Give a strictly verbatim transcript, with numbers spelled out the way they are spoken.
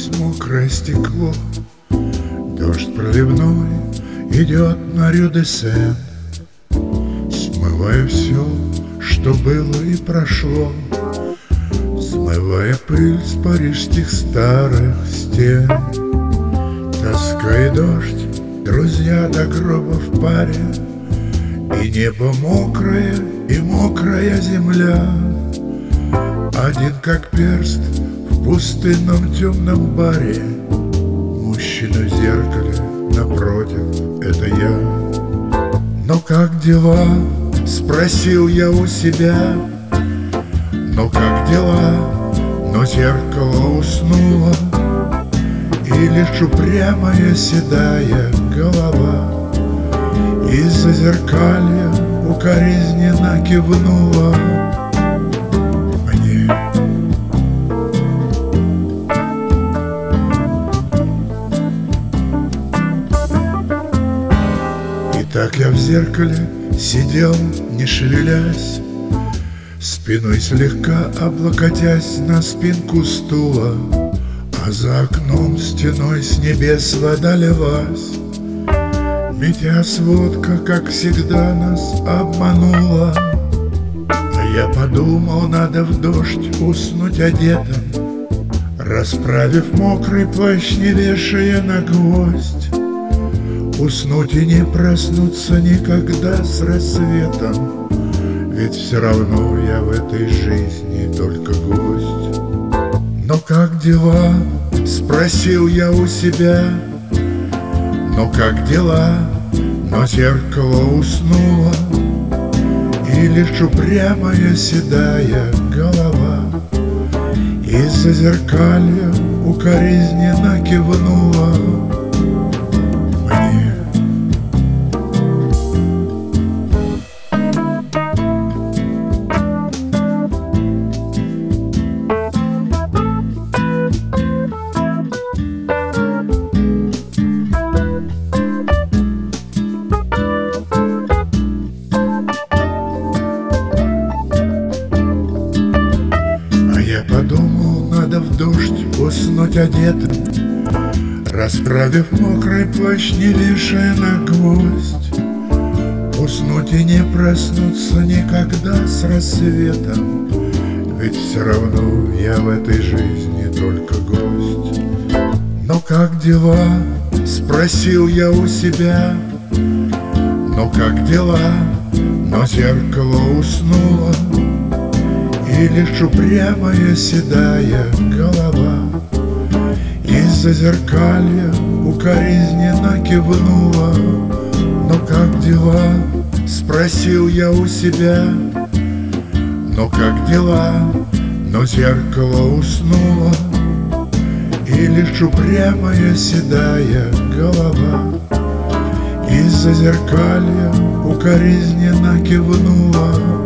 сквозь мокрое стекло. Дождь проливной идет на Рю-де-Сен, смывая все, что было и прошло, смывая пыль с парижских старых стен. Тоска и дождь, друзья до гроба в паре, и небо мокрое, и мокрая земля. Один как перст в пустынном темном баре, мужчина в зеркале напротив — это я. Но как дела? — спросил я у себя. Но как дела? Но зеркало уснуло, и лишь упрямая седая голова из-за зеркалья укоризненно кивнула мне. И так я в зеркале сидел, не шевелясь, спиной слегка облокотясь на спинку стула, а за окном стеной с небес вода лилась. Метя сводка, как всегда, нас обманула. А я подумал, надо в дождь уснуть одетым, расправив мокрый плащ, не вешая на гвоздь. Уснуть и не проснуться никогда с рассветом, ведь все равно я в этой жизни только гость. Но как дела? — спросил я у себя. Но как дела? Но зеркало уснуло, и лишь упрямая седая голова из-за зеркалья укоризненно кивнула мне. Я подумал, надо в дождь уснуть одетым, расправив мокрый плащ, не вешая на гвоздь. Уснуть и не проснуться никогда с рассветом, ведь все равно я в этой жизни только гость. Но как дела? — спросил я у себя. Но как дела? Но зеркало уснуло, и лишь упрямая седая голова из-за зеркалья укоризненно кивнула. Но как дела? — спросил я у себя. Но как дела? Но зеркало уснуло, и лишь упрямая седая голова из-за зеркалья укоризненно кивнула.